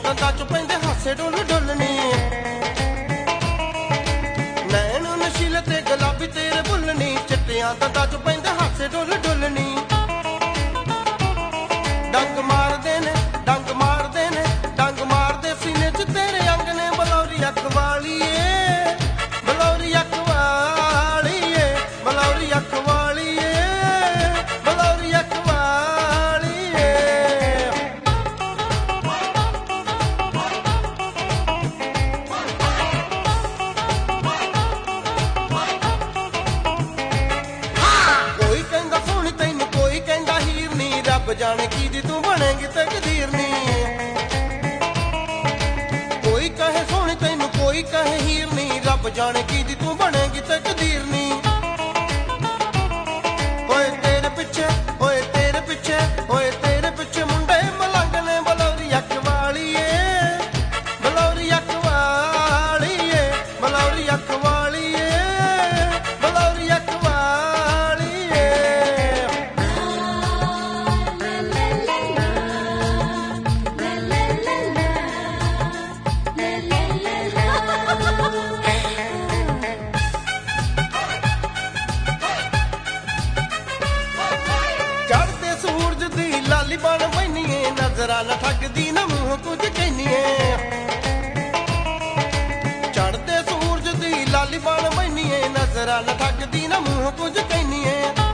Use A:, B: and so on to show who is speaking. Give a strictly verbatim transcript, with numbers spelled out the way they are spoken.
A: ਦੰਦਾਂ ਚ ਪੈਂਦੇ ਹਾਸੇ ਡੁੱਲ ਡੁੱਲਣੀ ਨੈਣ ਨਸ਼ੀਲੇ ਤੇ ਗੁਲਾਬੀ ਤੇਰੇ ਬੁੱਲਣੀ ਚਿੱਟਿਆਂ ਦੰਦਾਂ ਚ ਪੈਂਦੇ ਹਾਸੇ ਡੁੱਲ ਡੁੱਲਣੀ ਡੰਗ ਮਾਰਦੇ ਨੇ ਡੰਗ ਮਾਰਦੇ ਨੇ ਡੰਗ ਮਾਰਦੇ ਸੀਨੇ ਚ ਤੇਰੇ ਅੰਗ ਨੇ ਬਲੌਰੀ ਅੱਖ ਵਾਲੀਏ ਬਲੌਰੀ ਅੱਖ ਵਾਲੀਏ ਬਲੌਰੀ ਅੱਖ ਵਾਲੀਏ ਬਲੌਰੀ ਅੱਖ ਵਾਲੀਏ ਕੋਈ ਕਹਿੰਦਾ ਸੋਹਣੀ ਤੈਨੂੰ ਕੋਈ ਕਹਿੰਦਾ ਹੀਰ ਨੀ ਰੱਬ ਜਾਣੇ ਕੀ ਦੀ ਤੂੰ ਬਣੇਗੀ ਤਕਦੀਰ ਨੀ ਕੋਈ ਕਹੇ ਸੋਹਣੀ ਤੈਨੂੰ ਕੋਈ ਕਹੇ ਹੀਰ ਨੀ ਰੱਬ ਜਾਣੇ ਕੀ ਦੀ ਤੂੰ ਬਣੇਗੀ ਤਕਦੀਰ ਨੀ ਓਏ ਤੇਰੇ ਪਿੱਛੇ ਓਏ ਤੇਰੇ ਪਿੱਛੇ ਓਏ ਤੇਰੇ ਪਿੱਛੇ ਮੁੰਡੇ ਮਲੰਗ ਨੇ ਬਲੌਰੀ ਅੱਖ ਵਾਲੀਏ ਬਲੌਰੀ ਅੱਖ ਵਾਲੀਏ ਬਲੌਰੀ ਅੱਖ ਵਾਲੀਏ ਬਲੌਰੀ ਅੱਖ ਵਾਲੀਏ ਚੜ੍ਹਦੇ ਸੂਰਜ ਦੀ ਲਾਲੀ ਬਣ ਬੈਨੀਏ ਨਜ਼ਰਾਂ ਨਾ ਠੱਗਦੀ ਨਾ ਮੂੰਹ ਕੁਝ ਕਹਿਨੀਏ ਚੜ੍ਹਦੇ ਸੂਰਜ ਦੀ ਲਾਲੀ ਬਣ ਬੈਨੀਏ ਨਜ਼ਰਾਂ ਨਾ ਠੱਗਦੀ ਨਾ ਮੂੰਹ ਕੁਝ ਕਹਿਨੀਏ